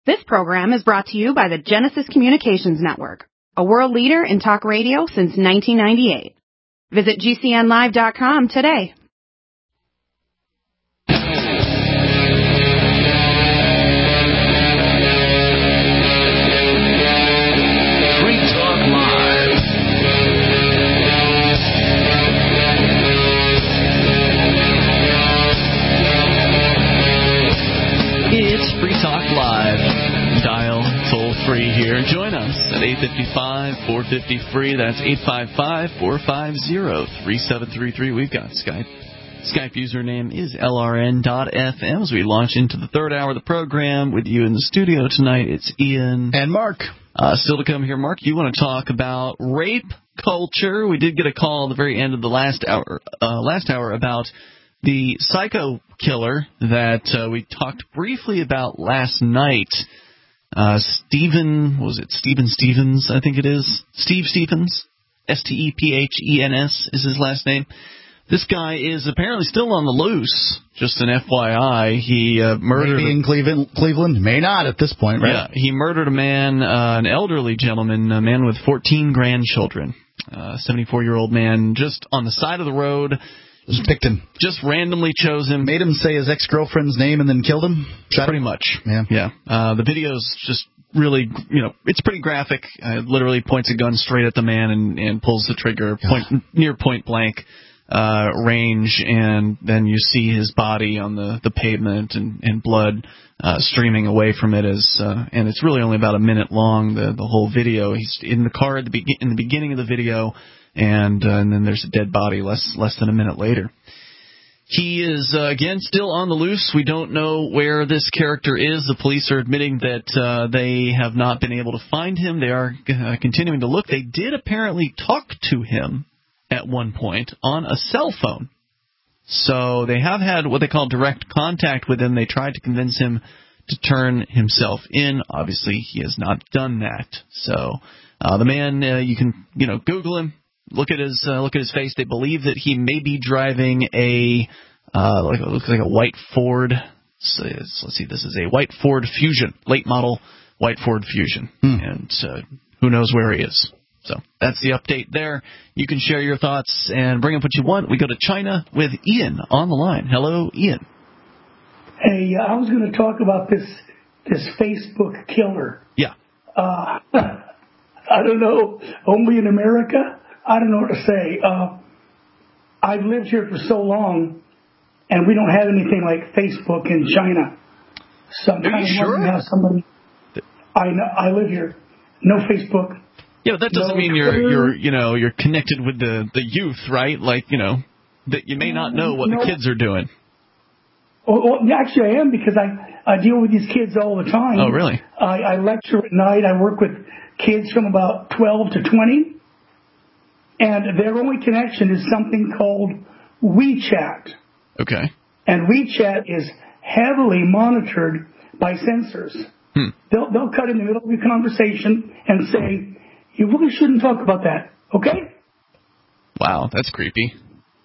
This program is brought to you by the Genesis Communications Network, a world leader in talk radio since 1998. Visit GCNlive.com today. Free Talk Live. It's Free Talk Live. Dial toll-free here. Join us at 855-450-FREE. That's 855-450-3733. We've got Skype. Skype username is LRN.FM. As we launch into the third hour of the program with you in the studio tonight, it's Ian. And Mark. Still to come here, Mark, you want to talk about rape culture. We did get a call at the very end of the last hour about the psycho killer that we talked briefly about last night. Stephen Stevens, I think it is. Steve Stevens, Stephen's is his last name. This guy is apparently still on the loose, just an FYI. He murdered... Maybe in Cleveland, may not at this point, right? Yeah, he murdered a man, an elderly gentleman, a man with 14 grandchildren, a 74-year-old man, just on the side of the road. Just picked him. Just randomly chose him. Made him say his ex-girlfriend's name and then killed him? Pretty much. Yeah. The video's just really, it's pretty graphic. Literally points a gun straight at the man and pulls the trigger near point blank range, and then you see his body on the pavement and blood streaming away from it. And it's really only about a minute long, the whole video. He's in the car in the beginning of the video, and then there's a dead body less than a minute later. He is, again, still on the loose. We don't know where this character is. The police are admitting that they have not been able to find him. They are continuing to look. They did apparently talk to him at one point on a cell phone. So they have had what they call direct contact with him. They tried to convince him to turn himself in. Obviously, he has not done that. So the man, you can Google him. Look at his face. They believe that he may be driving it looks like a white Ford. So let's see. This is a white Ford Fusion, late model white Ford Fusion, and who knows where he is. So that's the update there. You can share your thoughts and bring up what you want. We go to China with Ian on the line. Hello, Ian. Hey, I was going to talk about this Facebook killer. Yeah. I don't know. Only in America? I don't know what to say. I've lived here for so long, and we don't have anything like Facebook in China. So I'm kind of wondering how somebody. I live here. No Facebook. Yeah, but that doesn't mean you're connected with the youth, right? Like, that you may not know what the kids are doing. Well, actually, I am, because I deal with these kids all the time. Oh, really? I lecture at night. I work with kids from about 12 to 20. And their only connection is something called WeChat. Okay. And WeChat is heavily monitored by sensors. They'll cut in the middle of your conversation and say, you really shouldn't talk about that, okay? Wow, that's creepy.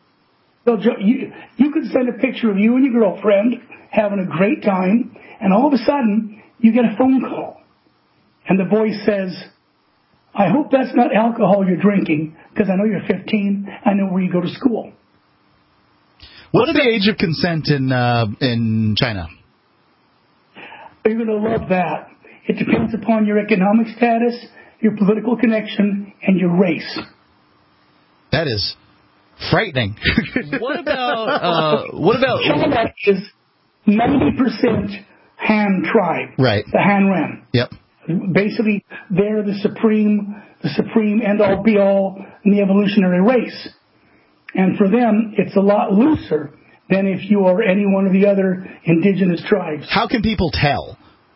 You could send a picture of you and your girlfriend having a great time, and all of a sudden, you get a phone call. And the voice says, I hope that's not alcohol you're drinking, because I know you're 15. I know where you go to school. What's the age of consent in China? You're going to love that. It depends upon your economic status, your political connection, and your race. That is frightening. What about China is 90% Han tribe. Right. The Han Ren. Yep. Basically, they're the supreme end-all, be-all in the evolutionary race. And for them, it's a lot looser than if you are any one of the other indigenous tribes. How can people tell?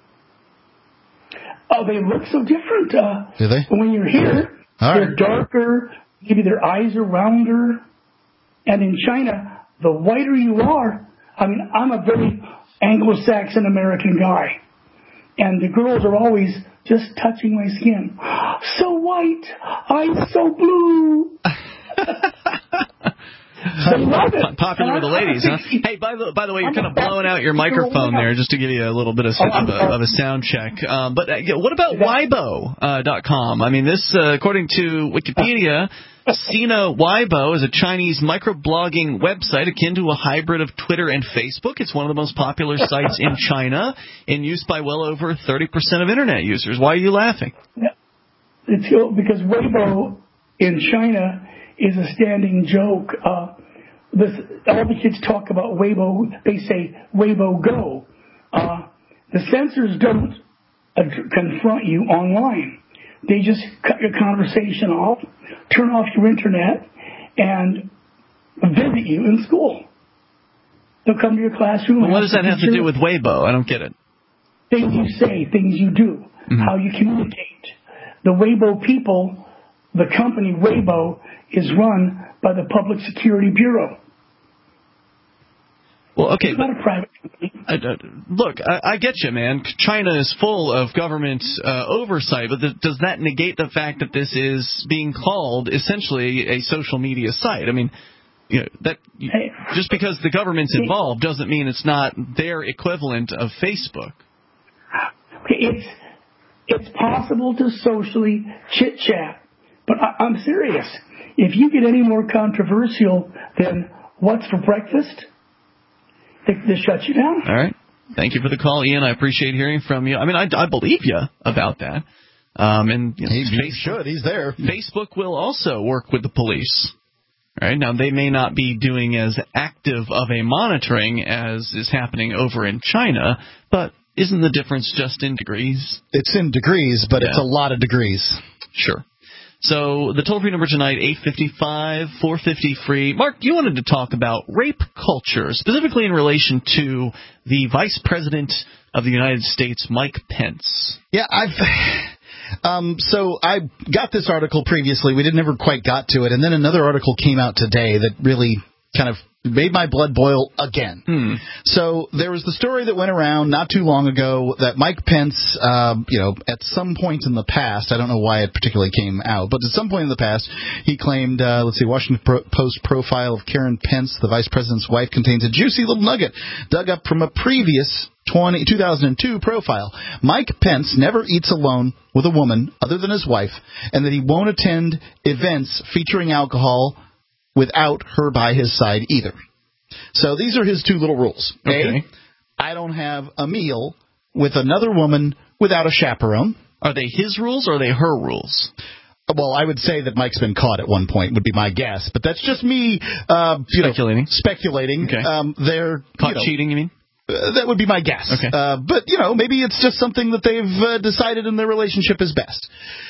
Oh, they look so different. Do they? When you're here, they're darker. Maybe their eyes are rounder. And in China, the whiter you are, I'm a very Anglo-Saxon American guy. And the girls are always just touching my skin. So white. I'm so blue. They love it. Popular with the ladies, huh? Hey, by the way, you're kind of blowing out your microphone there, just to give you a little bit of a sound check. But what about Weibo.com? I mean, this, according to Wikipedia, Sina Weibo is a Chinese microblogging website akin to a hybrid of Twitter and Facebook. It's one of the most popular sites in China, in use by well over 30% of Internet users. Why are you laughing? It's because Weibo in China is a standing joke. All the kids talk about Weibo. They say Weibo Go. The censors don't confront you online. They just cut your conversation off, turn off your internet, and visit you in school. They'll come to your classroom. What does that have to do with Weibo? I don't get it. Things you say, things you do, how you communicate. The Weibo people, the company Weibo, is run by the Public Security Bureau. Well, okay, it's not a private company. Look, I get you, man. China is full of government oversight, but does that negate the fact that this is being called essentially a social media site? I mean, just because the government's involved doesn't mean it's not their equivalent of Facebook. Okay, it's possible to socially chit-chat, but I'm serious. If you get any more controversial than what's for breakfast, they shut you down. All right. Thank you for the call, Ian. I appreciate hearing from you. I mean, I believe you about that. And he should. He's there. Facebook will also work with the police. All right. Now, they may not be doing as active of a monitoring as is happening over in China, but isn't the difference just in degrees? It's in degrees, but it's a lot of degrees. Sure. So the toll-free number tonight, 855-450-FREE. Mark, you wanted to talk about rape culture, specifically in relation to the Vice President of the United States, Mike Pence. Yeah, so I got this article previously. We never quite got to it. And then another article came out today that really kind of made my blood boil again. So there was the story that went around not too long ago that Mike Pence, at some point in the past, I don't know why it particularly came out, but at some point in the past, he claimed, Washington Post profile of Karen Pence, the vice president's wife, contains a juicy little nugget dug up from a previous 2002 profile. Mike Pence never eats alone with a woman other than his wife, and that he won't attend events featuring alcohol without her by his side either. So these are his two little rules. Okay. I don't have a meal with another woman without a chaperone. Are they his rules or are they her rules? Well, I would say that Mike's been caught at one point, would be my guess. But that's just me speculating. Okay. They're caught cheating, you mean? That would be my guess. Okay. But, maybe it's just something that they've decided in their relationship is best.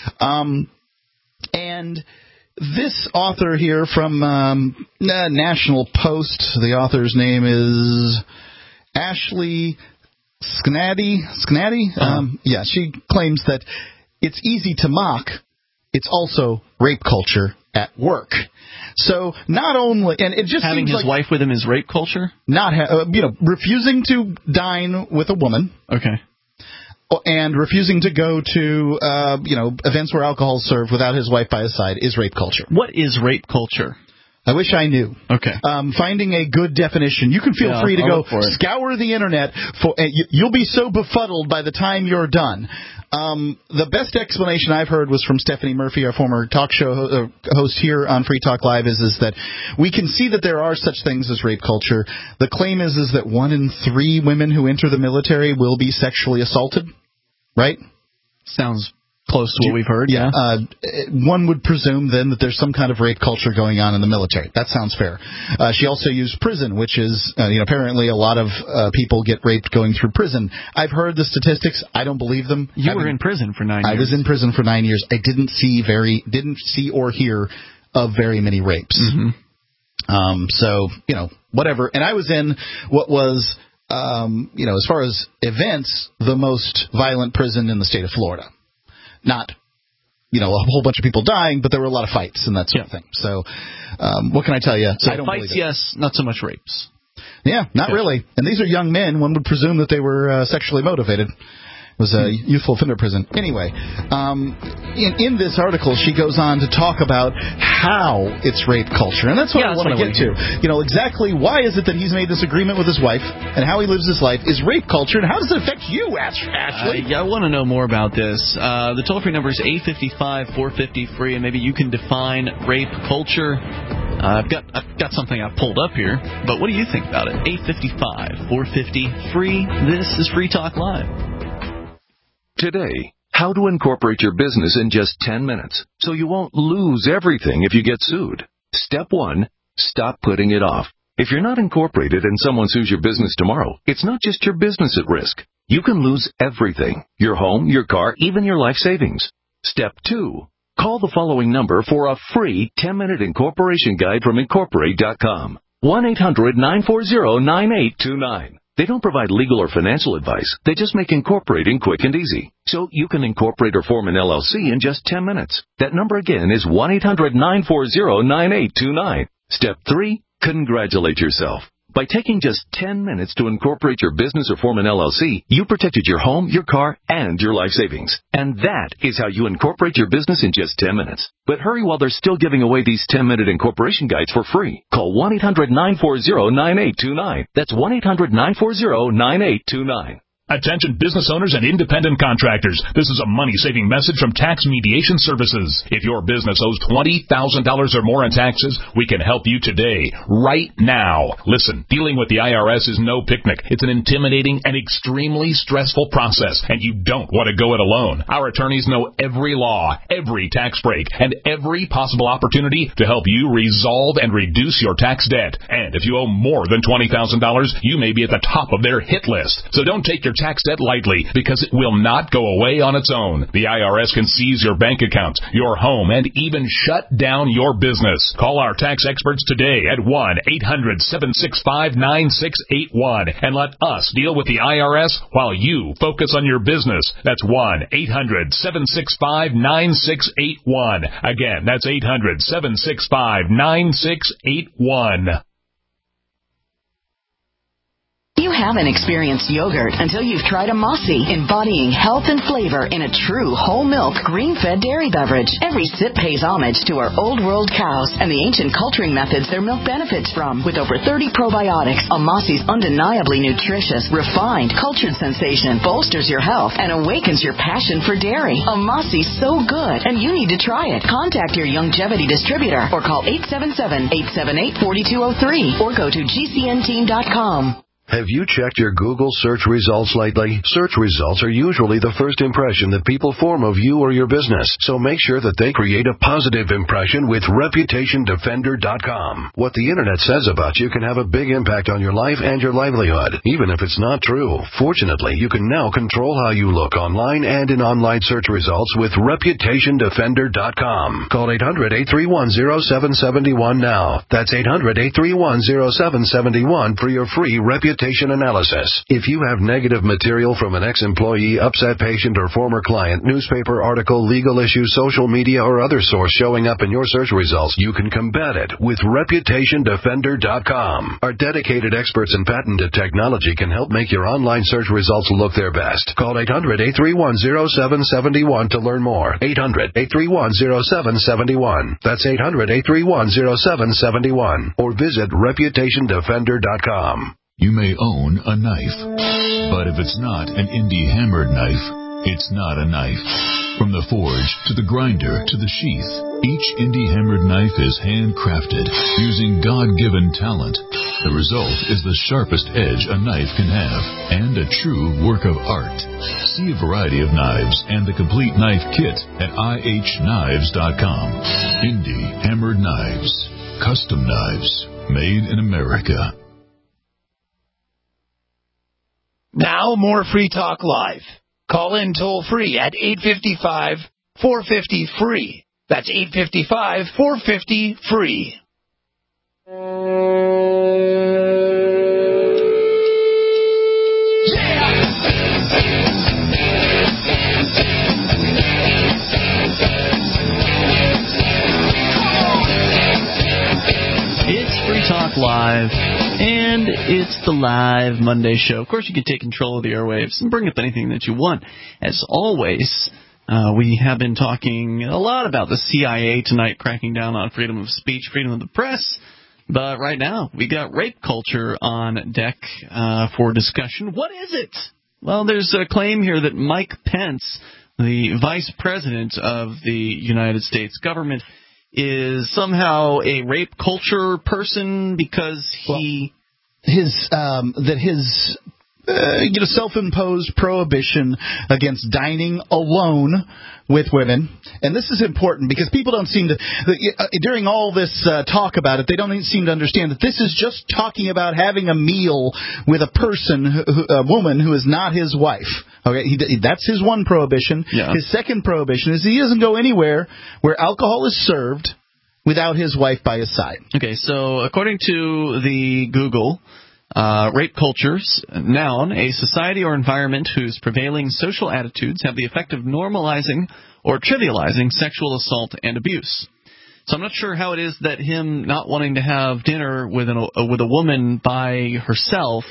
And this author here from National Post, the author's name is Ashley Sknady. She claims that it's easy to mock. It's also rape culture at work. So not only, and it just having seems his like wife with him is rape culture. Not refusing to dine with a woman. Okay. And refusing to go to, events where alcohol is served without his wife by his side is rape culture. What is rape culture? I wish I knew. Okay. Finding a good definition. You can feel free to go scour the internet. You'll be so befuddled by the time you're done. The best explanation I've heard was from Stephanie Murphy, our former talk show host here on Free Talk Live, is that we can see that there are such things as rape culture. The claim is that 1 in 3 women who enter the military will be sexually assaulted. Right? Sounds close to what we've heard, yeah. One would presume, then, that there's some kind of rape culture going on in the military. That sounds fair. She also used prison, which is, apparently a lot of people get raped going through prison. I've heard the statistics. I don't believe them. You were in prison for 9 years. I was in prison for 9 years. I didn't see or hear of very many rapes. Mm-hmm. So, whatever. And I was in what was... as far as events, the most violent prison in the state of Florida. Not, a whole bunch of people dying, but there were a lot of fights and that sort of thing. So, what can I tell you? So I don't fights, yes, not so much rapes. Yeah, not really. And these are young men. One would presume that they were sexually motivated. It was a youthful offender prison. Anyway, in this article, she goes on to talk about how it's rape culture, and that's what I want to get to. Exactly why is it that he's made this agreement with his wife, and how he lives his life is rape culture, and how does it affect you, Ashley? I want to know more about this. The toll-free number is 855-450-FREE, and maybe you can define rape culture. I've got something I've pulled up here, but what do you think about it? 855-450-FREE. This is Free Talk Live. Today, how to incorporate your business in just 10 minutes so you won't lose everything if you get sued. Step 1, stop putting it off. If you're not incorporated and someone sues your business tomorrow, it's not just your business at risk. You can lose everything: your home, your car, even your life savings. Step 2, call the following number for a free 10-minute incorporation guide from Incorporate.com. 1-800-940-9829. They don't provide legal or financial advice. They just make incorporating quick and easy. So you can incorporate or form an LLC in just 10 minutes. That number again is 1-800-940-9829. Step 3, congratulate yourself. By taking just 10 minutes to incorporate your business or form an LLC, you protected your home, your car, and your life savings. And that is how you incorporate your business in just 10 minutes. But hurry while they're still giving away these 10-minute incorporation guides for free. Call 1-800-940-9829. That's 1-800-940-9829. Attention business owners and independent contractors. This is a money-saving message from Tax Mediation Services. If your business owes $20,000 or more in taxes, we can help you today, right now. Listen, dealing with the IRS is no picnic. It's an intimidating and extremely stressful process, and you don't want to go it alone. Our attorneys know every law, every tax break, and every possible opportunity to help you resolve and reduce your tax debt. And if you owe more than $20,000, you may be at the top of their hit list. So don't take your tax debt lightly, because it will not go away on its own. The IRS can seize your bank accounts, your home, and even shut down your business. Call our tax experts today at 1-800-765-9681 and let us deal with the IRS while you focus on your business. That's 1-800-765-9681. Again, that's 800-765-9681. You haven't experienced yogurt until you've tried a Mossy, embodying health and flavor in a true whole milk, green-fed dairy beverage. Every sip pays homage to our old world cows and the ancient culturing methods their milk benefits from. With over 30 probiotics, a Mossy's undeniably nutritious, refined, cultured sensation bolsters your health and awakens your passion for dairy. A Mossy's so good, and you need to try it. Contact your Youngevity distributor or call 877-878-4203 or go to gcnteam.com. Have you checked your Google search results lately? Search results are usually the first impression that people form of you or your business, so make sure that they create a positive impression with ReputationDefender.com. What the Internet says about you can have a big impact on your life and your livelihood, even if it's not true. Fortunately, you can now control how you look online and in online search results with ReputationDefender.com. Call 800-831-0771 now. That's 800-831-0771 for your free reputation analysis. If you have negative material from an ex-employee, upset patient, or former client, newspaper article, legal issue, social media, or other source showing up in your search results, you can combat it with ReputationDefender.com. Our dedicated experts in patented technology can help make your online search results look their best. Call 800-831-0771 to learn more. 800-831-0771. That's 800-831-0771. Or visit ReputationDefender.com. You may own a knife, but if it's not an indie hammered knife, it's not a knife. From the forge to the grinder to the sheath, each indie hammered knife is handcrafted using God-given talent. The result is the sharpest edge a knife can have and a true work of art. See a variety of knives and the complete knife kit at ihknives.com. Indie hammered knives, custom knives, made in America. Now more Free Talk Live. Call in toll-free at 855-450-FREE. That's 855-450-FREE. It's Free Talk Live, and and it's the live Monday show. Of course, you can take control of the airwaves and bring up anything that you want. As always, we have been talking a lot about the CIA tonight, cracking down on freedom of speech, freedom of the press. But right now, we got rape culture on deck for discussion. What is it? Well, there's a claim here that Mike Pence, the vice president of the United States government, is somehow a rape culture person because his self-imposed prohibition against dining alone with women. And this is important because people don't seem to, during all this talk about it, they don't seem to understand that this is just talking about having a meal with a woman who is not his wife. Okay, that's his one prohibition. Yeah. His second prohibition is he doesn't go anywhere where alcohol is served without his wife by his side. Okay, so according to the Google, rape cultures, noun, a society or environment whose prevailing social attitudes have the effect of normalizing or trivializing sexual assault and abuse. So I'm not sure how it is that him not wanting to have dinner with a woman by herself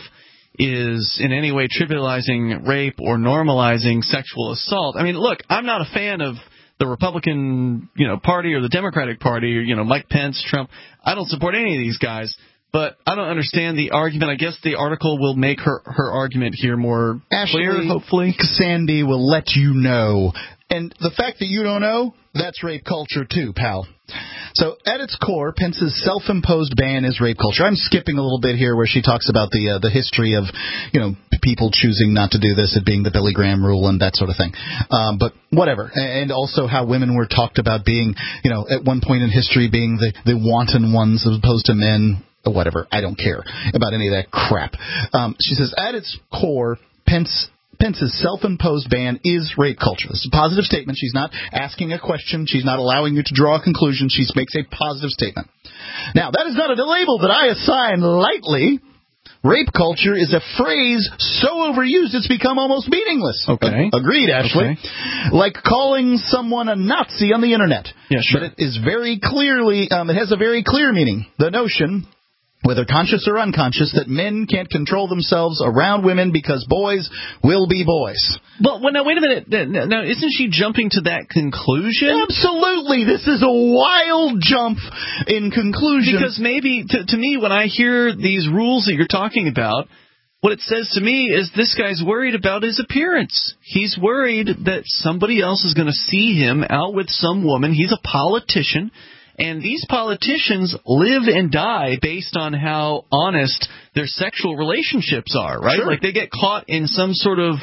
is in any way trivializing rape or normalizing sexual assault. I mean, look, I'm not a fan of the Republican, Party or the Democratic Party or, Mike Pence, Trump. I don't support any of these guys. But I don't understand the argument. I guess the article will make her argument here more clear, hopefully. Sandy will let you know. And the fact that you don't know, that's rape culture too, pal. So at its core, Pence's self-imposed ban is rape culture. I'm skipping a little bit here where she talks about the history of, people choosing not to do this, it being the Billy Graham rule and that sort of thing. But whatever. And also how women were talked about being, at one point in history being the wanton ones as opposed to men. Whatever. I don't care about any of that crap. She says, at its core, Pence's self-imposed ban is rape culture. This is a positive statement. She's not asking a question. She's not allowing you to draw a conclusion. She makes a positive statement. Now, that is not a label that I assign lightly. Rape culture is a phrase so overused it's become almost meaningless. Okay. Agreed, Ashley. Okay. Like calling someone a Nazi on the Internet. Yeah, sure. But it is very clearly, it has a very clear meaning. The notion, whether conscious or unconscious, that men can't control themselves around women because boys will be boys. Well, now, wait a minute. Now, isn't she jumping to that conclusion? Absolutely. This is a wild jump in conclusion. Because maybe, to me, when I hear these rules that you're talking about, what it says to me is this guy's worried about his appearance. He's worried that somebody else is going to see him out with some woman. He's a politician. And these politicians live and die based on how honest their sexual relationships are, right? Sure. Like they get caught in some sort of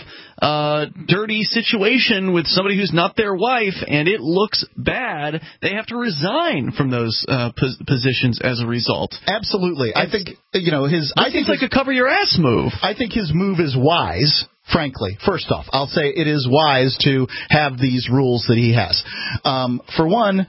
dirty situation with somebody who's not their wife, and it looks bad. They have to resign from those positions as a result. Absolutely. I think, I think like a cover your ass move. I think his move is wise. Frankly, first off, I'll say it is wise to have these rules that he has. For one,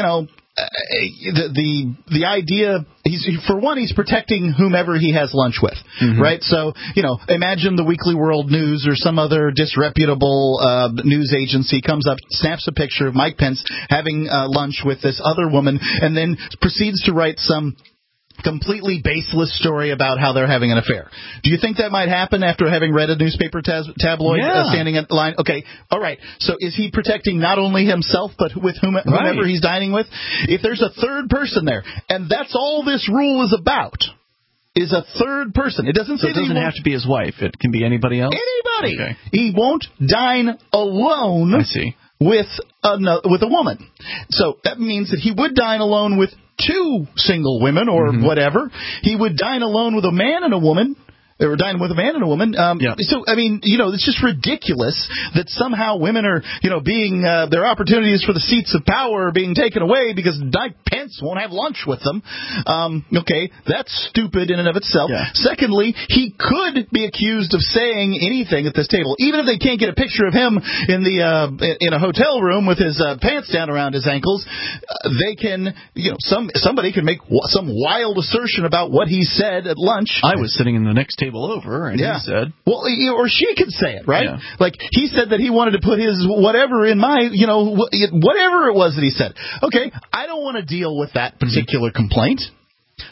the idea, he's protecting whomever he has lunch with, right? So, imagine the Weekly World News or some other disreputable news agency comes up, snaps a picture of Mike Pence having lunch with this other woman, and then proceeds to write some completely baseless story about how they're having an affair. Do you think that might happen after having read a newspaper tabloid standing at the line? Okay, all right. So is he protecting not only himself, but with whomever he's dining with? If there's a third person there, and that's all this rule is about, is a third person. It doesn't say so it doesn't have to be his wife. It can be anybody else? Anybody. Okay. He won't dine alone. I see. With a woman. So that means that he would dine alone with two single women or whatever. He would dine alone with a man and a woman. Or dine with a man and a woman. So, I mean, it's just ridiculous that somehow women are, being, their opportunities for the seats of power are being taken away because Mike Pence won't have lunch with them. Okay, that's stupid in and of itself. Yeah. Secondly, he could be accused of saying anything at this table. Even if they can't get a picture of him in a hotel room with his pants down around his ankles, they can, somebody can make some wild assertion about what he said at lunch. I was sitting in the next table over, and he said, well, or she could say it, right? Yeah. Like he said that he wanted to put his whatever in my, whatever it was that he said. Okay, I don't want to deal with that particular complaint.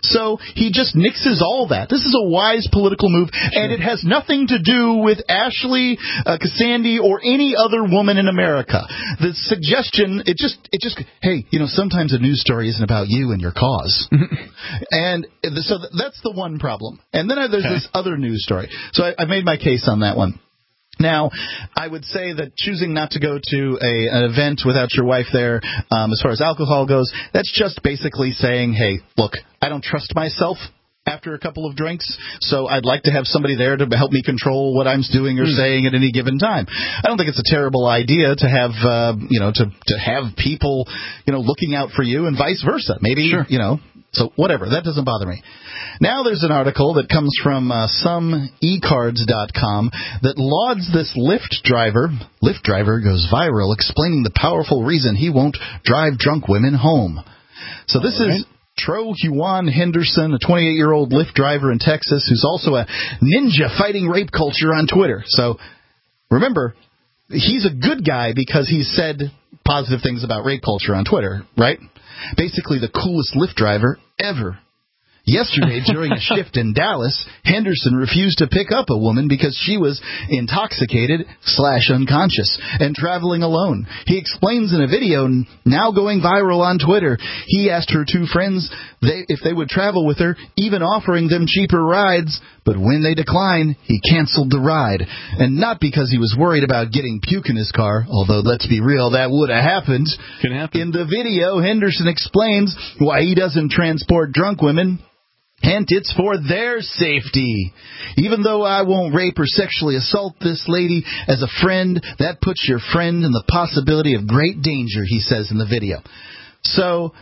So he just nixes all that. This is a wise political move, and it has nothing to do with Ashley, Cassandra, or any other woman in America. The suggestion, it just, hey, sometimes a news story isn't about you and your cause. And so that's the one problem. And then there's this other news story. So I made my case on that one. Now, I would say that choosing not to go to an event without your wife there, as far as alcohol goes, that's just basically saying, hey, look, I don't trust myself after a couple of drinks, so I'd like to have somebody there to help me control what I'm doing or saying at any given time. I don't think it's a terrible idea to have, to have people, looking out for you and vice versa. Maybe, so whatever. That doesn't bother me. Now there's an article that comes from someecards.com that lauds this Lyft driver. Lyft driver goes viral explaining the powerful reason he won't drive drunk women home. So this is Tro Huan Henderson, a 28-year-old Lyft driver in Texas who's also a ninja fighting rape culture on Twitter. So remember, he's a good guy because he said positive things about rape culture on Twitter, right? Basically the coolest Lyft driver ever. Yesterday, during a shift in Dallas, Henderson refused to pick up a woman because she was intoxicated/unconscious and traveling alone. He explains in a video now going viral on Twitter. He asked her two friends if they would travel with her, even offering them cheaper rides. But when they declined, he canceled the ride. And not because he was worried about getting puke in his car, although let's be real, that would have happened. Can happen. In the video, Henderson explains why he doesn't transport drunk women. Hint, it's for their safety. Even though I won't rape or sexually assault this lady, as a friend, that puts your friend in the possibility of great danger, he says in the video. So,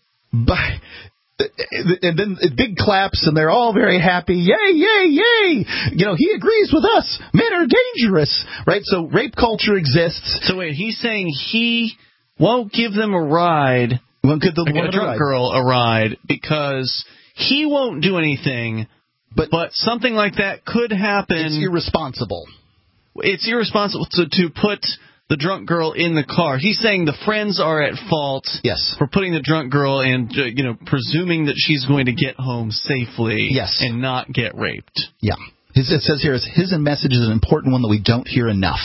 and then big claps, and they're all very happy. Yay, yay, yay! He agrees with us. Men are dangerous, right? So rape culture exists. So wait, he's saying he won't give them a ride, a drunk girl a ride, because he won't do anything, but something like that could happen. It's irresponsible. It's irresponsible to put the drunk girl in the car. He's saying the friends are at fault for putting the drunk girl in, presuming that she's going to get home safely and not get raped. Yeah. It says here, his message is an important one that we don't hear enough.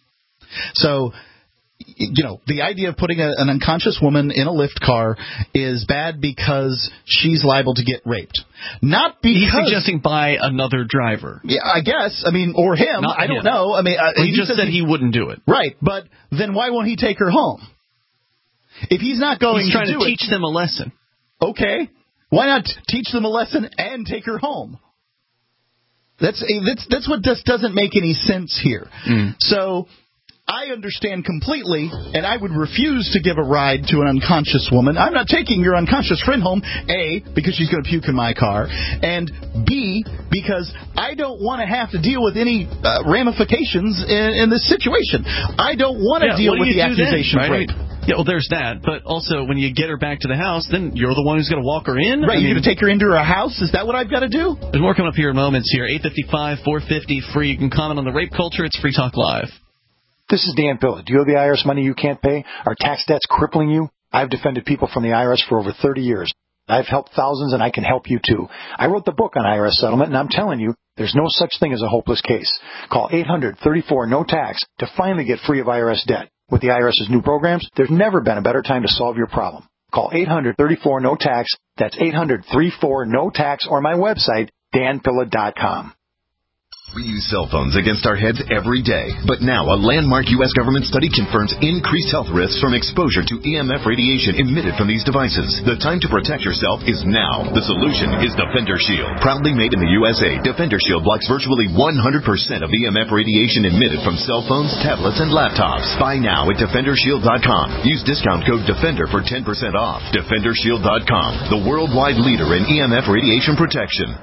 So, the idea of putting an unconscious woman in a Lyft car is bad because she's liable to get raped. Not because... He's suggesting by another driver. Yeah, I guess. Or him. Not I don't him. know. He just said he wouldn't do it. Right, but then why won't he take her home? If he's not going to do it... He's trying to teach them a lesson. Okay. Why not teach them a lesson and take her home? That's what just doesn't make any sense here. So... I understand completely, and I would refuse to give a ride to an unconscious woman. I'm not taking your unconscious friend home, A, because she's going to puke in my car, and B, because I don't want to have to deal with any ramifications in this situation. I don't want to deal with the accusation of rape. Yeah, well, there's that, but also when you get her back to the house, then you're the one who's going to walk her in? Right, you're going to take her into her house? Is that what I've got to do? There's more coming up here in moments here. 855-450 free. You can comment on the rape culture. It's Free Talk Live. This is Dan Pilla. Do you owe the IRS money you can't pay? Are tax debts crippling you? I've defended people from the IRS for over 30 years. I've helped thousands, and I can help you, too. I wrote the book on IRS settlement, and I'm telling you, there's no such thing as a hopeless case. Call 800-34-NO-TAX to finally get free of IRS debt. With the IRS's new programs, there's never been a better time to solve your problem. Call 800-34-NO-TAX. That's 800-34-NO-TAX, or my website, danpilla.com. We use cell phones against our heads every day. But now, a landmark U.S. government study confirms increased health risks from exposure to EMF radiation emitted from these devices. The time to protect yourself is now. The solution is Defender Shield. Proudly made in the USA, Defender Shield blocks virtually 100% of EMF radiation emitted from cell phones, tablets, and laptops. Buy now at DefenderShield.com. Use discount code DEFENDER for 10% off. DefenderShield.com, the worldwide leader in EMF radiation protection.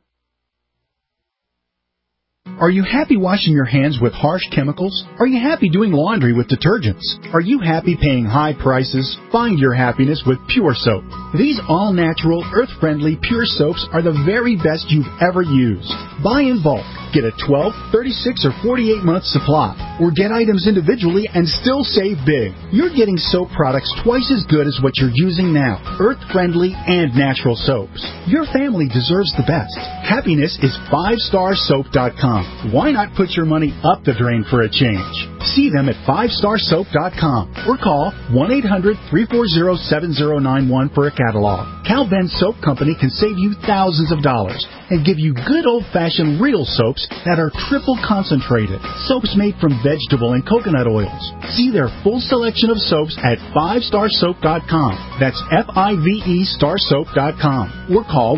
Are you happy washing your hands with harsh chemicals? Are you happy doing laundry with detergents? Are you happy paying high prices? Find your happiness with Pure Soap. These all-natural, earth-friendly Pure Soaps are the very best you've ever used. Buy in bulk. Get a 12, 36, or 48-month supply. Or get items individually and still save big. You're getting soap products twice as good as what you're using now. Earth-friendly and natural soaps. Your family deserves the best. Happiness is 5starsoap.com. Why not put your money up the drain for a change? See them at 5starsoap.com or call 1-800-340-7091 for a catalog. Cal Ben Soap Company can save you thousands of dollars and give you good old-fashioned real soaps that are triple concentrated. Soaps made from vegetable and coconut oils. See their full selection of soaps at 5starsoap.com. That's F-I-V-E starsoap.com. Or call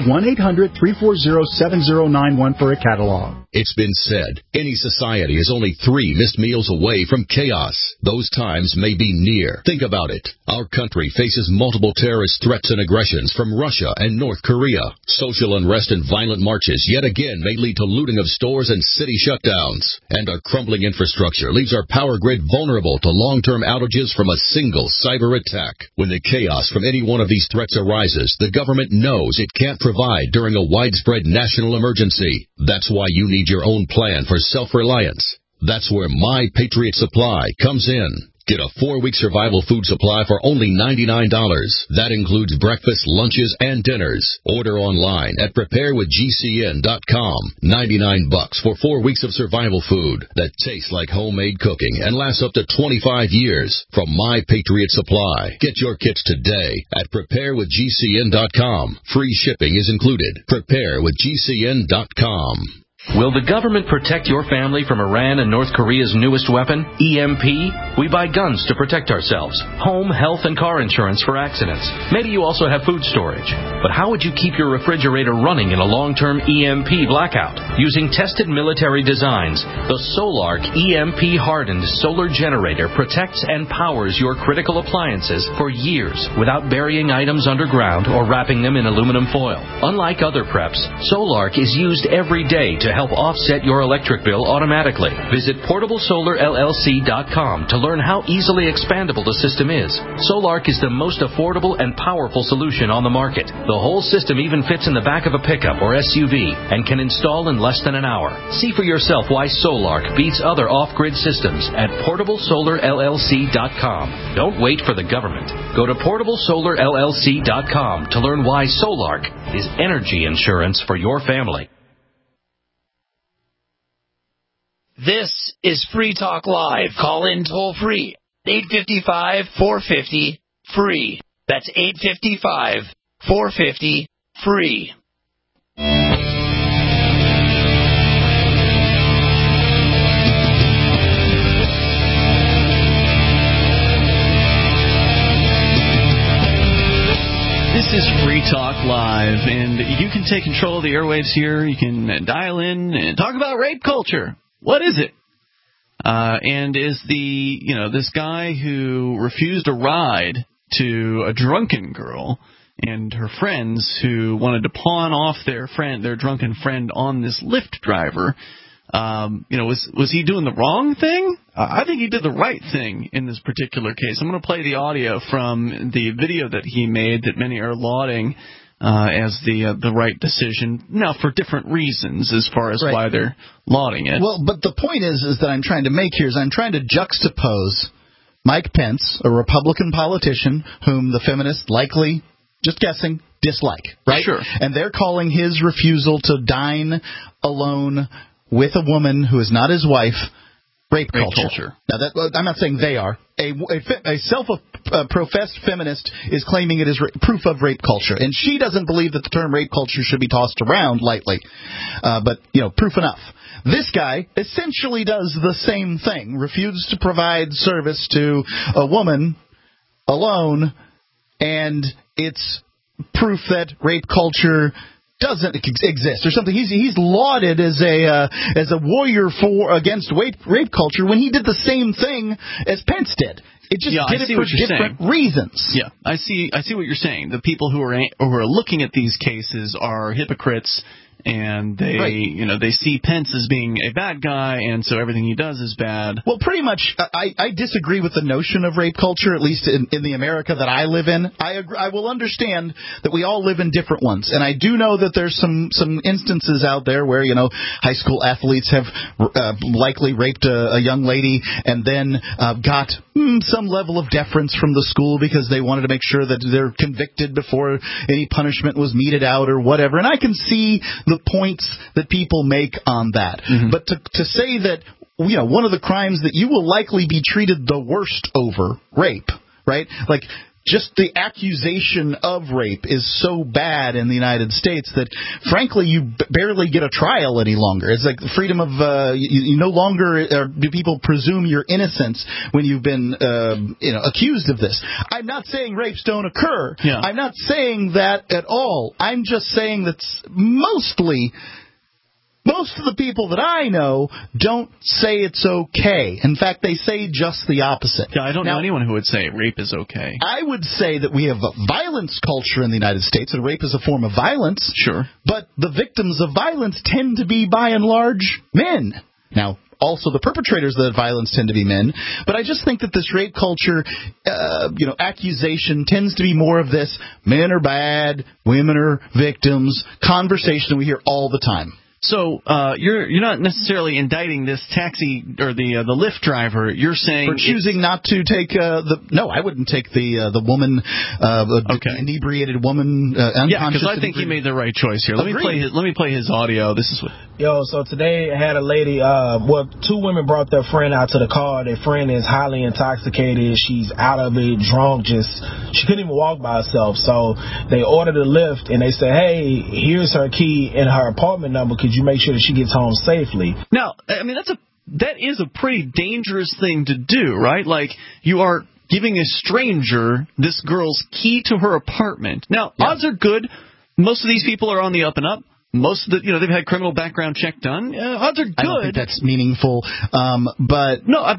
1-800-340-7091 for a catalog. It's been said, any society is only 3 missed meals away from chaos. Those times may be near. Think about it. Our country faces multiple terrorist threats and aggressions from Russia and North Korea. Social unrest and violent marches yet again may lead to looting of stores and city shutdowns. And our crumbling infrastructure leaves our power grid vulnerable to long-term outages from a single cyber attack. When the chaos from any one of these threats arises, the government knows it can't provide during a widespread national emergency. That's why you need your own plan for self-reliance. That's where My Patriot Supply comes in. Get a 4-week survival food supply for only $99. That includes breakfast, lunches, and dinners. Order online at preparewithgcn.com. $99 for 4 weeks of survival food that tastes like homemade cooking and lasts up to 25 years. From My Patriot Supply. Get your kits today at preparewithgcn.com. Free shipping is included. Preparewithgcn.com. Will the government protect your family from Iran and North Korea's newest weapon, EMP? We buy guns to protect ourselves, home, health, and car insurance for accidents. Maybe you also have food storage. But how would you keep your refrigerator running in a long-term EMP blackout? Using tested military designs, the Solark EMP-hardened solar generator protects and powers your critical appliances for years without burying items underground or wrapping them in aluminum foil. Unlike other preps, Solark is used every day to help offset your electric bill automatically. Visit PortableSolarLLC.com to learn how easily expandable the system is. Solark is the most affordable and powerful solution on the market. The whole system even fits in the back of a pickup or SUV and can install in less than an hour. See for yourself why Solark beats other off-grid systems at PortableSolarLLC.com. Don't wait for the government. Go to PortableSolarLLC.com to learn why Solark is energy insurance for your family. This is Free Talk Live. Call in toll free. 855-450-FREE. That's 855-450-FREE. This is Free Talk Live, and you can take control of the airwaves here. You can dial in and talk about rape culture. What is it? And is this guy who refused a ride to a drunken girl and her friends who wanted to pawn off their drunken friend on this Lyft driver, was he doing the wrong thing? I think he did the right thing in this particular case. I'm going to play the audio from the video that he made that many are lauding as the right decision. Now, for different reasons as far as why they're lauding it. Well, but the point is that I'm trying to make here is I'm trying to juxtapose Mike Pence, a Republican politician whom the feminists likely, just guessing, dislike, right? Sure. And they're calling his refusal to dine alone with a woman who is not his wife rape culture. Now, I'm not saying they are. A self-professed feminist is claiming it is proof of rape culture, and she doesn't believe that the term rape culture should be tossed around lightly. But proof enough. This guy essentially does the same thing, refuses to provide service to a woman alone, and it's proof that rape culture doesn't exist or something. He's lauded as a warrior against rape culture when he did the same thing as Pence did. It just did it for different reasons. Yeah, I see what you're saying. The people who are looking at these cases are hypocrites and they see Pence as being a bad guy, and so everything he does is bad. Well, pretty much, I disagree with the notion of rape culture, at least in the America that I live in. I will understand that we all live in different ones, and I do know that there's some instances out there where, high school athletes have likely raped a young lady and then got some level of deference from the school because they wanted to make sure that they're convicted before any punishment was meted out or whatever. And I can see the points that people make on that. Mm-hmm. But to say that, one of the crimes that you will likely be treated the worst over, rape, right? Like, just the accusation of rape is so bad in the United States that, frankly, you barely get a trial any longer. It's like freedom of you no longer do people presume your innocence when you've been accused of this. I'm not saying rapes don't occur. Yeah. I'm not saying that at all. I'm just saying that most of the people that I know don't say it's okay. In fact, they say just the opposite. Yeah, I don't know anyone who would say rape is okay. I would say that we have a violence culture in the United States, and rape is a form of violence. Sure. But the victims of violence tend to be, by and large, men. Now, also the perpetrators of that violence tend to be men. But I just think that this rape culture, accusation tends to be more of this men are bad, women are victims, conversation that we hear all the time. So you're not necessarily indicting this taxi or the Lyft driver. You're saying for choosing not to take No, I wouldn't take the woman, inebriated woman, unconscious. Yeah, because I think he made the right choice here. Let me play his audio. This is what. So today I had a lady. Two women brought their friend out to the car. Their friend is highly intoxicated. She's out of it, drunk. She couldn't even walk by herself. So they ordered a Lyft and they said, "Hey, here's her key and her apartment number. Could you make sure that she gets home safely?" Now, I mean, that is a pretty dangerous thing to do, right? Like, you are giving a stranger this girl's key to her apartment. Now, odds are good. Most of these people are on the up and up. Most of they've had criminal background check done. Odds are good. I don't think that's meaningful. But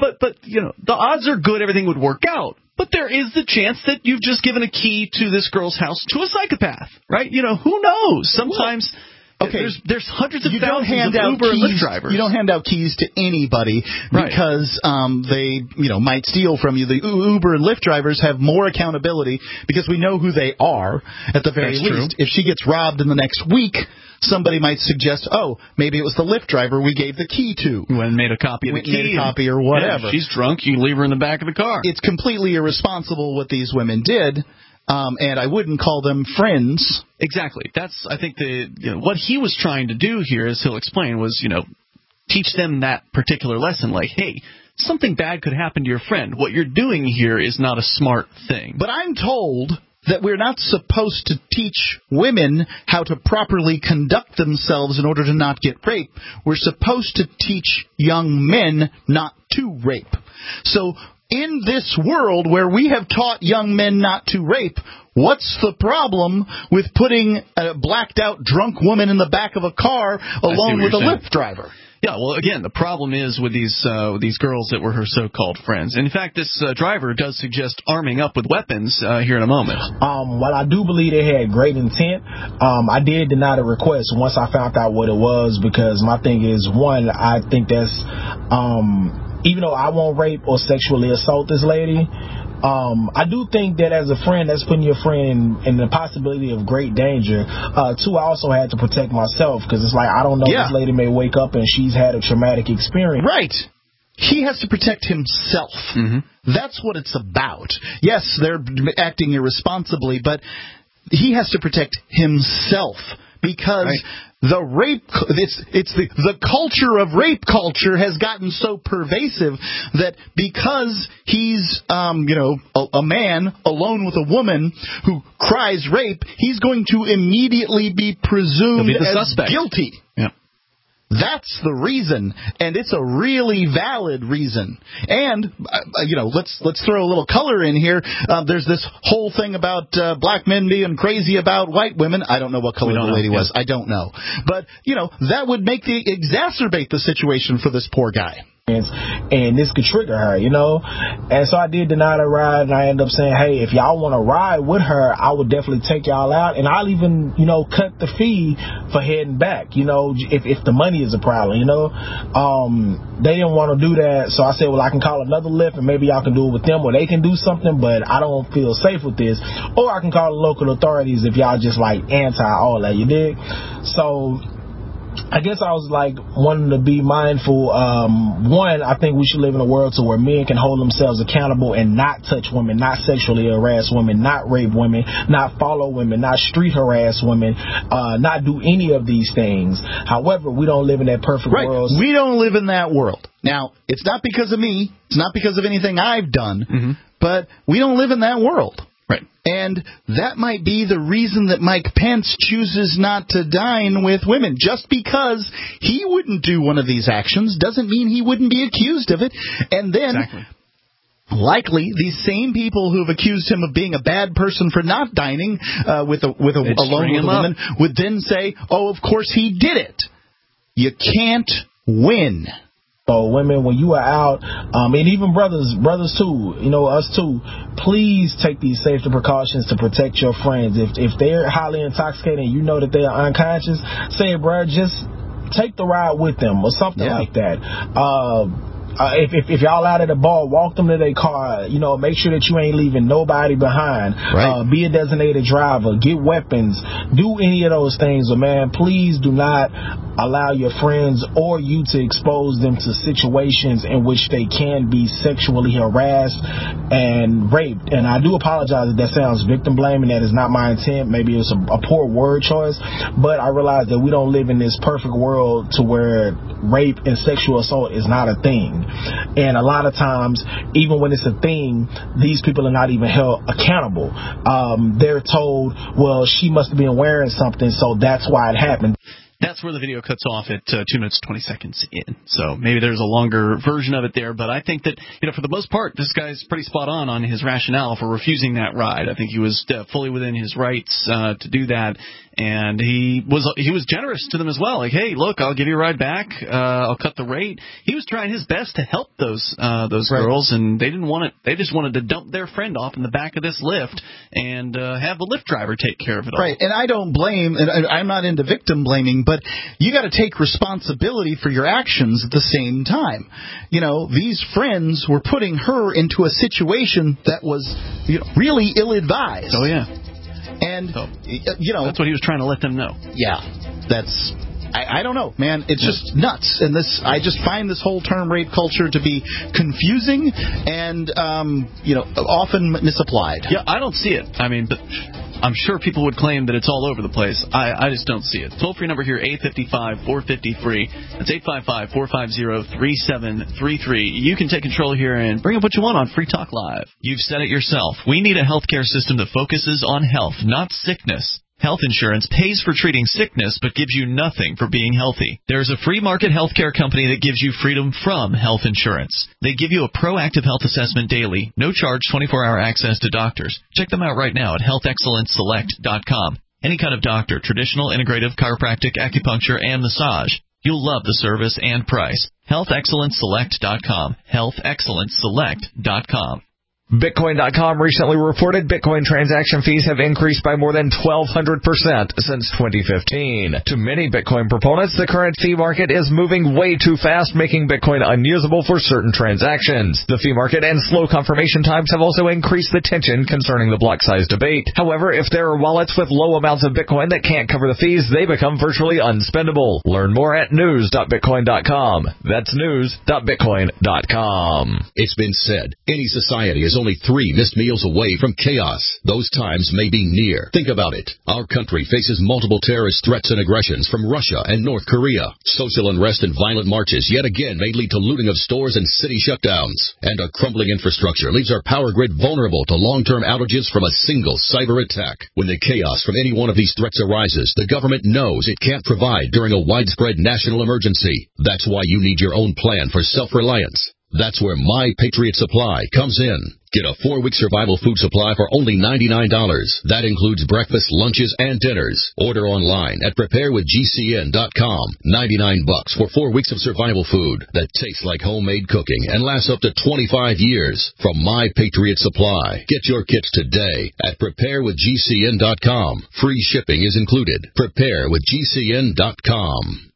the odds are good everything would work out. But there is the chance that you've just given a key to this girl's house to a psychopath, right? Who knows? Sometimes. Okay, there's hundreds of thousands of Uber and Lyft drivers. You don't hand out keys to anybody because they might steal from you. The Uber and Lyft drivers have more accountability because we know who they are at the very least. If she gets robbed in the next week, somebody might suggest, maybe it was the Lyft driver we gave the key to. Went and made a copy of the key. Made a copy or whatever. Yeah, she's drunk. You leave her in the back of the car. It's completely irresponsible what these women did. And I wouldn't call them friends. Exactly. That's, I think, what he was trying to do here, as he'll explain, was, teach them that particular lesson. Like, hey, something bad could happen to your friend. What you're doing here is not a smart thing. But I'm told that we're not supposed to teach women how to properly conduct themselves in order to not get raped. We're supposed to teach young men not to rape. So in this world where we have taught young men not to rape, what's the problem with putting a blacked-out drunk woman in the back of a car along with a Lyft driver? Yeah, well, again, the problem is with these girls that were her so-called friends. In fact, this driver does suggest arming up with weapons here in a moment. While I do believe they had great intent, I did deny the request once I found out what it was, because my thing is, one, I think that's even though I won't rape or sexually assault this lady, I do think that as a friend, that's putting your friend in the possibility of great danger. Two, I also had to protect myself, because it's like, I don't know, this lady may wake up and she's had a traumatic experience. Right. He has to protect himself. Mm-hmm. That's what it's about. Yes, they're acting irresponsibly, but he has to protect himself, because the rape, the culture of rape culture has gotten so pervasive that because he's a man alone with a woman who cries rape, he's going to immediately be presumed as guilty. Yeah. That's the reason, and it's a really valid reason. And let's throw a little color in here. There's this whole thing about black men being crazy about white women. I don't know what color the lady was. I don't know, but that would exacerbate the situation for this poor guy. and this could trigger her, and so I did deny the ride, and I ended up saying, hey, if y'all want to ride with her, I would definitely take y'all out, and I'll even cut the fee for heading back, if the money is a problem. They didn't want to do that, so I said, well, I can call another Lyft, and maybe y'all can do it with them, or they can do something, but I don't feel safe with this, or I can call the local authorities if y'all just anti all that, you dig? So I guess I was wanting to be mindful. One, I think we should live in a world to where men can hold themselves accountable and not touch women, not sexually harass women, not rape women, not follow women, not street harass women, not do any of these things. However, we don't live in that perfect world. We don't live in that world. Now, it's not because of me. It's not because of anything I've done, but we don't live in that world. Right. And that might be the reason that Mike Pence chooses not to dine with women. Just because he wouldn't do one of these actions doesn't mean he wouldn't be accused of it. And then, likely, these same people who have accused him of being a bad person for not dining alone with a woman would then say, oh, of course he did it. You can't win. So women, when you are out, and even brothers too, us too, please take these safety precautions to protect your friends. If they're highly intoxicated and you know that they are unconscious, say, bro, just take the ride with them or something like that. If y'all out at the bar, walk them to their car. Make sure that you ain't leaving nobody behind. Right. Be a designated driver. Get weapons. Do any of those things. But, man, please do not allow your friends or you to expose them to situations in which they can be sexually harassed and raped. And I do apologize if that sounds victim blaming. That is not my intent. Maybe it's a poor word choice. But I realize that we don't live in this perfect world to where rape and sexual assault is not a thing. And a lot of times, even when it's a thing, these people are not even held accountable. They're told, well, she must have been wearing something, so that's why it happened. That's where the video cuts off at 2 minutes, 20 seconds in. So maybe there's a longer version of it there. But I think that, for the most part, this guy's pretty spot on his rationale for refusing that ride. I think he was fully within his rights to do that. And he was generous to them as well. Like, hey, look, I'll give you a ride back. I'll cut the rate. He was trying his best to help those girls, and they didn't want it. They just wanted to dump their friend off in the back of this Lyft and have the Lyft driver take care of it all. Right, and I don't blame, and I'm not into victim blaming, but you got to take responsibility for your actions at the same time. These friends were putting her into a situation that was really ill-advised. Oh, yeah. And, that's what he was trying to let them know. Yeah, that's... I don't know, man. It's just nuts. And I just find this whole term rape culture to be confusing and, often misapplied. Yeah, I don't see it. I mean, but I'm sure people would claim that it's all over the place. I just don't see it. Toll-free number here, 855-450-FREE. That's 855-450-3733. You can take control here and bring up what you want on Free Talk Live. You've said it yourself. We need a healthcare system that focuses on health, not sickness. Health insurance pays for treating sickness but gives you nothing for being healthy. There's a free market healthcare company that gives you freedom from health insurance. They give you a proactive health assessment daily, no charge 24-hour access to doctors. Check them out right now at healthexcellenceselect.com. Any kind of doctor, traditional, integrative, chiropractic, acupuncture, and massage. You'll love the service and price. healthexcellenceselect.com. healthexcellenceselect.com. Bitcoin.com recently reported Bitcoin transaction fees have increased by more than 1,200% since 2015. To many Bitcoin proponents, the current fee market is moving way too fast, making Bitcoin unusable for certain transactions. The fee market and slow confirmation times have also increased the tension concerning the block size debate. However, if there are wallets with low amounts of Bitcoin that can't cover the fees, they become virtually unspendable. Learn more at news.bitcoin.com. That's news.bitcoin.com. It's been said, any society is only 3 missed meals away from chaos. Those times may be near. Think about it. Our country faces multiple terrorist threats and aggressions from Russia and North Korea. Social unrest and violent marches yet again may lead to looting of stores and city shutdowns. And a crumbling infrastructure leaves our power grid vulnerable to long-term outages from a single cyber attack. When the chaos from any one of these threats arises, the government knows it can't provide during a widespread national emergency. That's why you need your own plan for self-reliance. That's where My Patriot Supply comes in. Get a 4-week survival food supply for only $99. That includes breakfast, lunches, and dinners. Order online at preparewithgcn.com. $99 for 4 weeks of survival food that tastes like homemade cooking and lasts up to 25 years. From My Patriot Supply. Get your kits today at preparewithgcn.com. Free shipping is included. Preparewithgcn.com.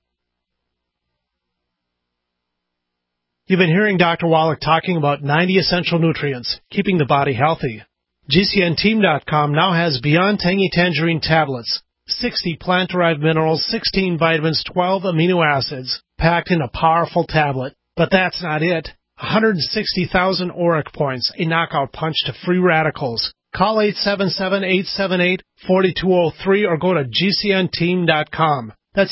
You've been hearing Dr. Wallach talking about 90 essential nutrients, keeping the body healthy. GCNteam.com now has Beyond Tangy Tangerine tablets, 60 plant-derived minerals, 16 vitamins, 12 amino acids, packed in a powerful tablet. But that's not it. 160,000 ORAC points, a knockout punch to free radicals. Call 877-878-4203 or go to GCNteam.com. That's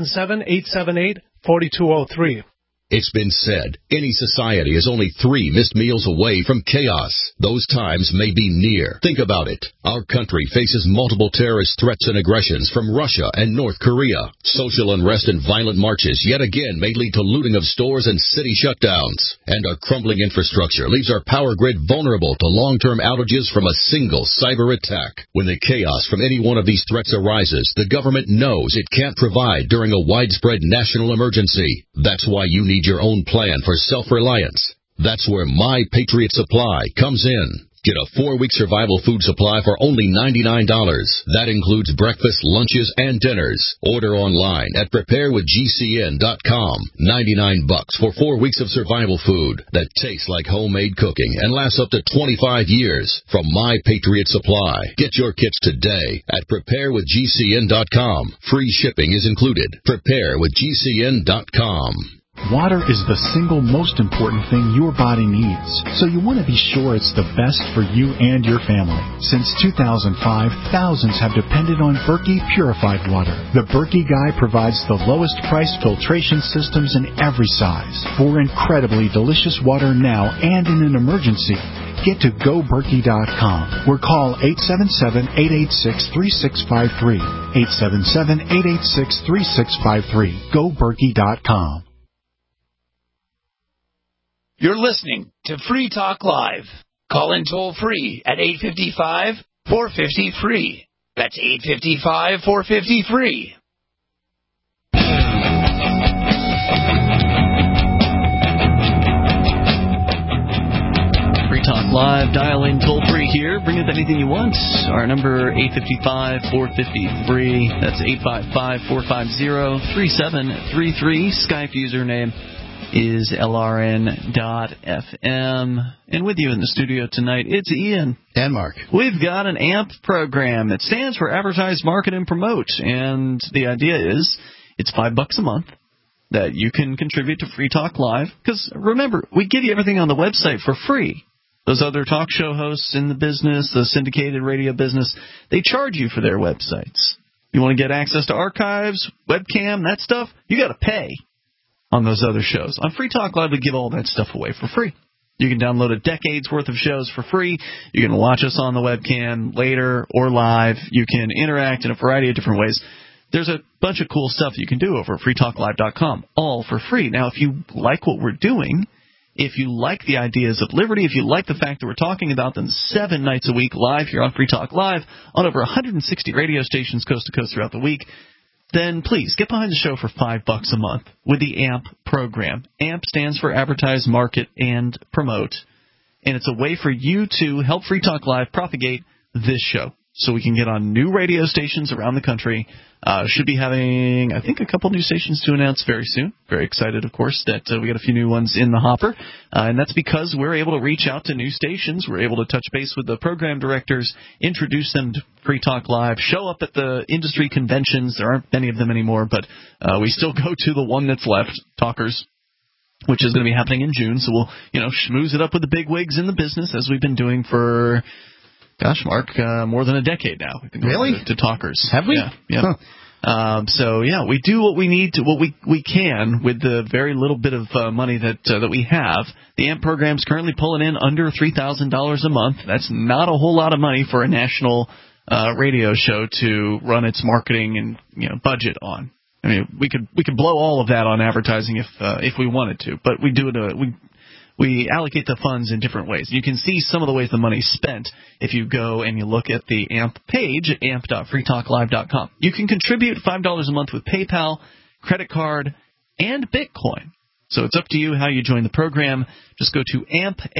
877-878-4203. It's been said, any society is only 3 missed meals away from chaos. Those times may be near. Think about it. Our country faces multiple terrorist threats and aggressions from Russia and North Korea. Social unrest and violent marches yet again may lead to looting of stores and city shutdowns. And our crumbling infrastructure leaves our power grid vulnerable to long-term outages from a single cyber attack. When the chaos from any one of these threats arises, the government knows it can't provide during a widespread national emergency. That's why you need your own plan for self-reliance. That's where My Patriot Supply comes in. Get a 4-week survival food supply for only $99. That includes breakfast, lunches, and dinners. Order online at preparewithgcn.com. $99 for 4 weeks of survival food that tastes like homemade cooking and lasts up to 25 years. From My Patriot Supply. Get your kits today at preparewithgcn.com. Free shipping is included. Preparewithgcn.com. Water is the single most important thing your body needs, so you want to be sure it's the best for you and your family. Since 2005, thousands have depended on Berkey purified water. The Berkey Guy provides the lowest price filtration systems in every size for incredibly delicious water now and in an emergency. Get to GoBerkey.com or call 877-886-3653. 877-886-3653. GoBerkey.com. You're listening to Free Talk Live. Call in toll free at 855-450-FREE. That's 855-450-FREE. Free Talk Live, dial in toll free here. Bring up anything you want. Our number 855-450-FREE. That's 855-450-3733. Skype username is LRN.FM. And with you in the studio tonight, it's Ian. And Mark. We've got an AMP program. It stands for Advertise, Market, and Promote. And the idea is it's $5 a month that you can contribute to Free Talk Live. Because remember, we give you everything on the website for free. Those other talk show hosts in the business, the syndicated radio business, they charge you for their websites. You want to get access to archives, webcam, that stuff, you got to pay on those other shows. On Free Talk Live, we give all that stuff away for free. You can download a decade's worth of shows for free. You can watch us on the webcam later or live. You can interact in a variety of different ways. There's a bunch of cool stuff you can do over at freetalklive.com, all for free. Now, if you like what we're doing, if you like the ideas of liberty, if you like the fact that we're talking about them 7 nights a week live here on Free Talk Live on over 160 radio stations coast to coast throughout the week, then please get behind the show for $5 a month with the AMP program. AMP stands for Advertise, Market, and Promote. And it's a way for you to help Free Talk Live propagate this show so we can get on new radio stations around the country. Should be having, I think, a couple new stations to announce very soon. Very excited, of course, that we got a few new ones in the hopper. And that's because we're able to reach out to new stations. We're able to touch base with the program directors, introduce them to Free Talk Live, show up at the industry conventions. There aren't many of them anymore, but we still go to the one that's left, Talkers, which is going to be happening in June. So we'll, schmooze it up with the bigwigs in the business as we've been doing for... Gosh, Mark, more than a decade now. We've been going to Talkers. Have we? Yeah. Huh. We do what we need to, what we can with the very little bit of money that we have. The AMP program's currently pulling in under $3,000 a month. That's not a whole lot of money for a national radio show to run its marketing and budget on. I mean, we could blow all of that on advertising if we wanted to, but we do it. we allocate the funds in different ways. You can see some of the ways the money's spent if you go and you look at the AMP page at amp.freetalklive.com. You can contribute $5 a month with PayPal, credit card, and Bitcoin. So it's up to you how you join the program. Just go to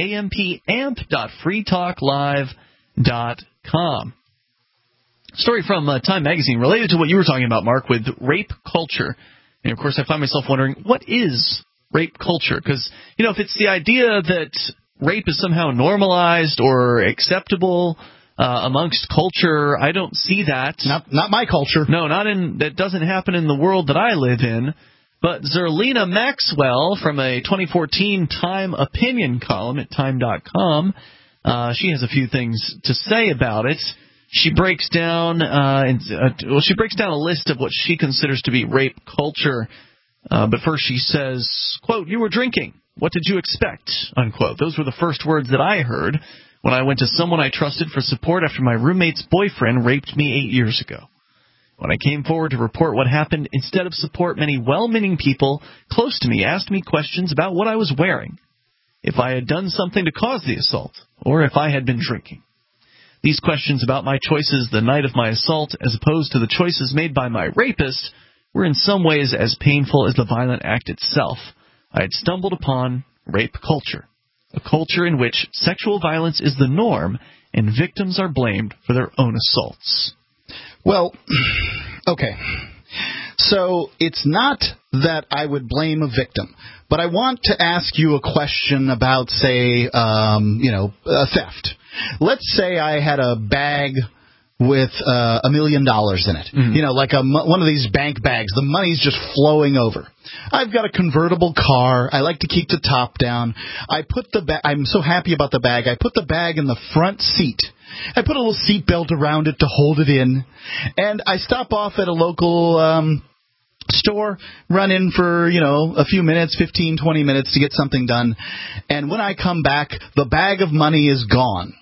amp.freetalklive.com. Story from Time Magazine related to what you were talking about, Mark, with rape culture. And, of course, I find myself wondering, what is rape culture? Because, if it's the idea that rape is somehow normalized or acceptable amongst culture, I don't see that. Not my culture. No, that doesn't happen in the world that I live in. But Zerlina Maxwell from a 2014 Time opinion column at Time.com, she has a few things to say about it. She breaks down a list of what she considers to be rape culture. But first she says, quote, "You were drinking. What did you expect?" Unquote. Those were the first words that I heard when I went to someone I trusted for support after my roommate's boyfriend raped me 8 years ago. When I came forward to report what happened, instead of support, many well-meaning people close to me asked me questions about what I was wearing, if I had done something to cause the assault, or if I had been drinking. These questions about my choices the night of my assault, as opposed to the choices made by my rapist, were in some ways as painful as the violent act itself. I had stumbled upon rape culture, a culture in which sexual violence is the norm and victims are blamed for their own assaults. Well, okay. So it's not that I would blame a victim, but I want to ask you a question about, say, a theft. Let's say I had a bag with $1 million in it. Mm-hmm. Like one of these bank bags. The money's just flowing over. I've got a convertible car. I like to keep the top down. I'm so happy about the bag. I put the bag in the front seat. I put a little seat belt around it to hold it in. And I stop off at a local store, run in for, a few minutes, 15, 20 minutes to get something done. And when I come back, the bag of money is gone.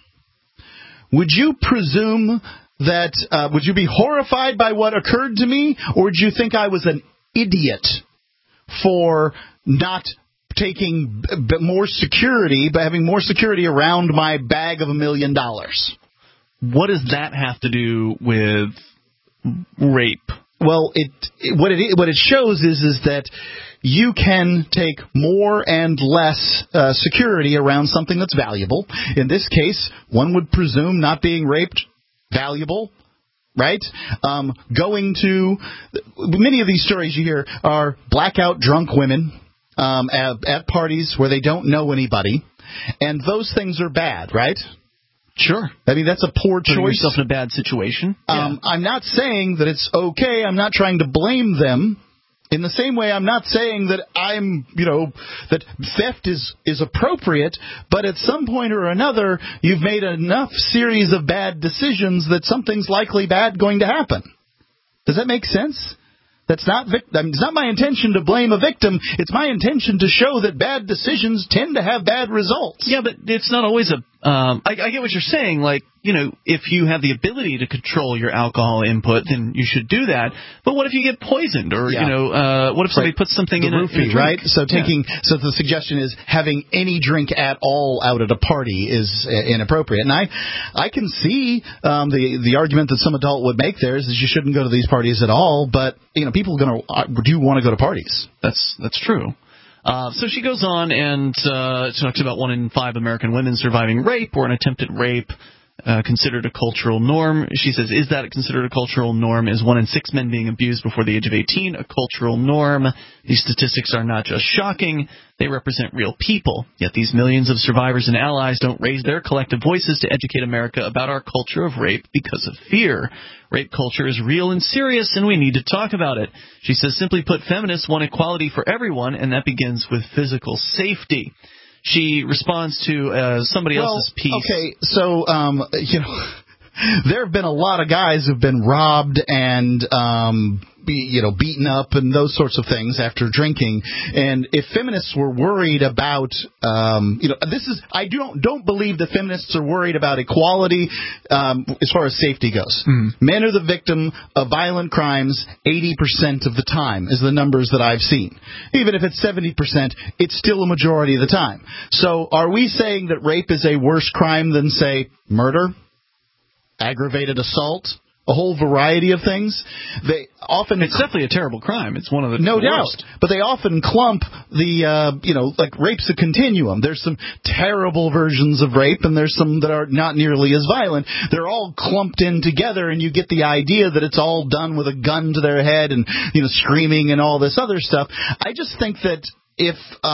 Would you presume that, would you be horrified by what occurred to me, or would you think I was an idiot for not taking more security, by having more security around my bag of $1 million? What does that have to do with rape? Well, what it shows is that you can take more and less security around something that's valuable. In this case, one would presume not being raped valuable, right? Going to many of these stories you hear are blackout drunk women at parties where they don't know anybody, and those things are bad, right? Sure. I mean, that's a poor choice. Putting yourself in a bad situation. Yeah. I'm not saying that it's okay. I'm not trying to blame them. In the same way, I'm not saying that that theft is appropriate, but at some point or another, you've made enough series of bad decisions that something's likely bad going to happen. Does that make sense? It's not my intention to blame a victim. It's my intention to show that bad decisions tend to have bad results. Yeah, but it's not always I get what you're saying. Like, if you have the ability to control your alcohol input, then you should do that. But what if you get poisoned, or what if somebody puts something in a drink? Right? So so the suggestion is having any drink at all out at a party is inappropriate. And I can see the argument that some adult would make there is you shouldn't go to these parties at all. But people do want to go to parties. That's true. So she goes on and talks about 1 in 5 American women surviving rape or an attempted rape considered a cultural norm. She says, is that considered a cultural norm? Is 1 in 6 men being abused before the age of 18 a cultural norm? These statistics are not just shocking. They represent real people. Yet these millions of survivors and allies don't raise their collective voices to educate America about our culture of rape because of fear. Rape culture is real and serious, and we need to talk about it. She says, simply put, feminists want equality for everyone, and that begins with physical safety. She responds to somebody else's piece. Okay, so, there have been a lot of guys who've been robbed and beaten up and those sorts of things after drinking. And if feminists were worried about, I don't believe that feminists are worried about equality as far as safety goes. Men are the victim of violent crimes 80% of the time, is the numbers that I've seen. Even if it's 70%, it's still a majority of the time. So are we saying that rape is a worse crime than, say, murder, aggravated assault? A whole variety of things. It's definitely a terrible crime. It's one of the no worst. doubt. But they often clump like rape's a continuum. There's some terrible versions of rape, and there's some that are not nearly as violent. They're all clumped in together, and you get the idea that it's all done with a gun to their head and screaming and all this other stuff. I just think that if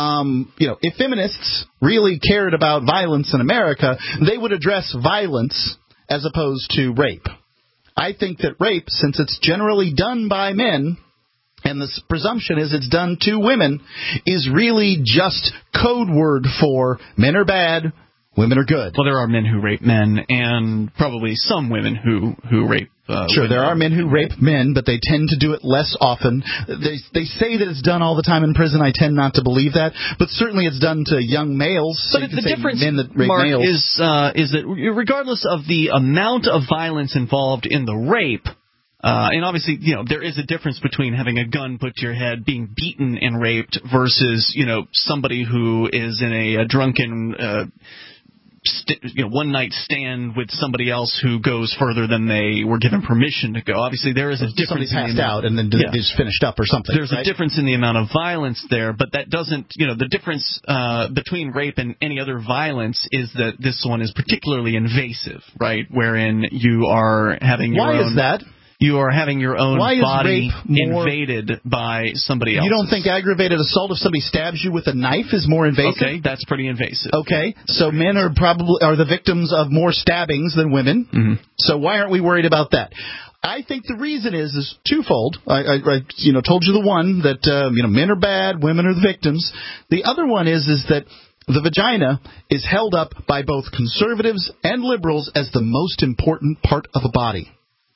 feminists really cared about violence in America, they would address violence as opposed to rape. I think that rape, since it's generally done by men, and the presumption is it's done to women, is really just code word for men are bad, women are good. Well, there are men who rape men, and probably some women who rape Sure, there are men who rape men, but they tend to do it less often. They say that it's done all the time in prison. I tend not to believe that, but certainly it's done to young males. But the difference, Mark, is that regardless of the amount of violence involved in the rape, and obviously, there is a difference between having a gun put to your head, being beaten and raped, versus, somebody who is in a drunken one-night stand with somebody else who goes further than they were given permission to go. Obviously, there is a difference. Somebody passed out and then just finished up or something. There's a difference in the amount of violence there, but that doesn't, the difference between rape and any other violence is that this one is particularly invasive, right? Wherein you are having your own... Why is that? You are having your own body invaded by somebody else. You don't think aggravated assault, if somebody stabs you with a knife, is more invasive? Okay, that's pretty invasive. Okay, so men are the victims of more stabbings than women. Mm-hmm. So why aren't we worried about that? I think the reason is twofold. I told you the one that men are bad, women are the victims. The other one is that the vagina is held up by both conservatives and liberals as the most important part of a body.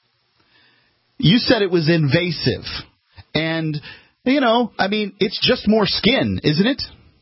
You said it was invasive. And, it's just more skin, isn't it?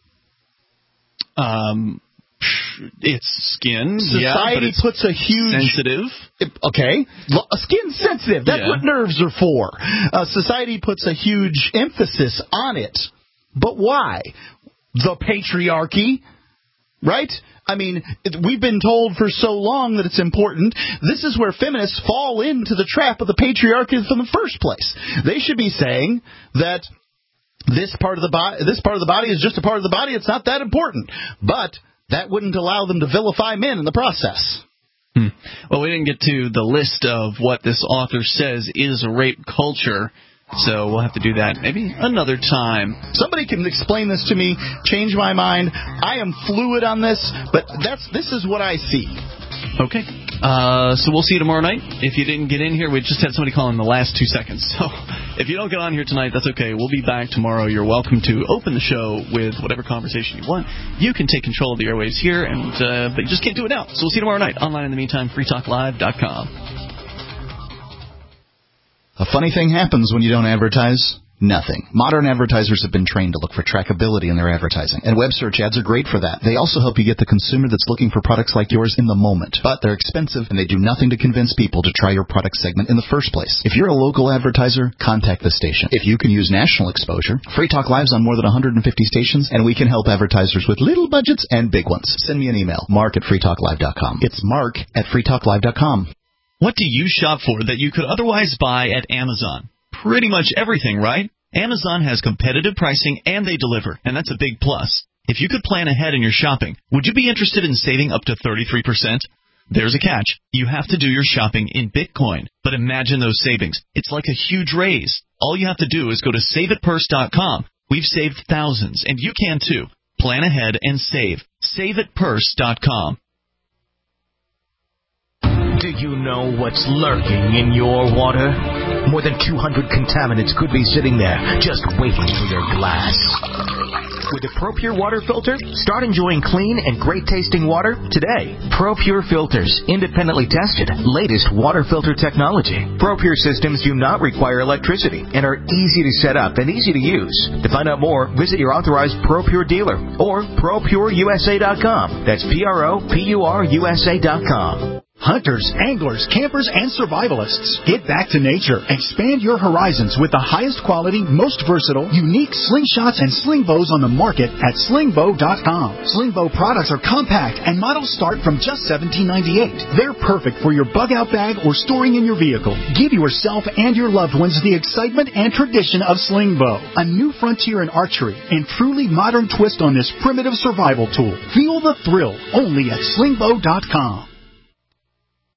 It's skin. Society puts a huge... Sensitive. Okay. Skin's sensitive. That's what nerves are for. Society puts a huge emphasis on it. But why? The patriarchy, right? We've been told for so long that it's important. This is where feminists fall into the trap of the patriarchy from the first place. They should be saying that this part of the body is just a part of the body. It's not that important. But that wouldn't allow them to vilify men in the process. Well, we didn't get to the list of what this author says is a rape culture. So we'll have to do that maybe another time. Somebody can explain this to me, change my mind. I am fluid on this, but this is what I see. Okay. So we'll see you tomorrow night. If you didn't get in here, we just had somebody call in the last 2 seconds. So if you don't get on here tonight, that's okay. We'll be back tomorrow. You're welcome to open the show with whatever conversation you want. You can take control of the airwaves here, but you just can't do it now. So we'll see you tomorrow night. Online in the meantime, freetalklive.com. A funny thing happens when you don't advertise. Nothing. Modern advertisers have been trained to look for trackability in their advertising, and web search ads are great for that. They also help you get the consumer that's looking for products like yours in the moment, but they're expensive, and they do nothing to convince people to try your product segment in the first place. If you're a local advertiser, contact the station. If you can use national exposure, Free Talk Live's on more than 150 stations, and we can help advertisers with little budgets and big ones. Send me an email, mark@freetalklive.com. It's mark@freetalklive.com. What do you shop for that you could otherwise buy at Amazon? Pretty much everything, right? Amazon has competitive pricing and they deliver, and that's a big plus. If you could plan ahead in your shopping, would you be interested in saving up to 33%? There's a catch. You have to do your shopping in Bitcoin. But imagine those savings. It's like a huge raise. All you have to do is go to saveitpurse.com. We've saved thousands, and you can too. Plan ahead and save. Saveitpurse.com. Do you know what's lurking in your water? More than 200 contaminants could be sitting there just waiting for your glass. With the ProPure water filter, start enjoying clean and great-tasting water today. ProPure filters, independently tested, latest water filter technology. ProPure systems do not require electricity and are easy to set up and easy to use. To find out more, visit your authorized ProPure dealer or ProPureUSA.com. That's ProPureUSA.com. Hunters, anglers, campers, and survivalists, get back to nature. Expand your horizons with the highest quality, most versatile, unique slingshots and sling bows on the market at slingbow.com. Slingbow products are compact and models start from just $17.98. They're perfect for your bug out bag or storing in your vehicle. Give yourself and your loved ones the excitement and tradition of Slingbow, a new frontier in archery and truly modern twist on this primitive survival tool. Feel the thrill only at slingbow.com.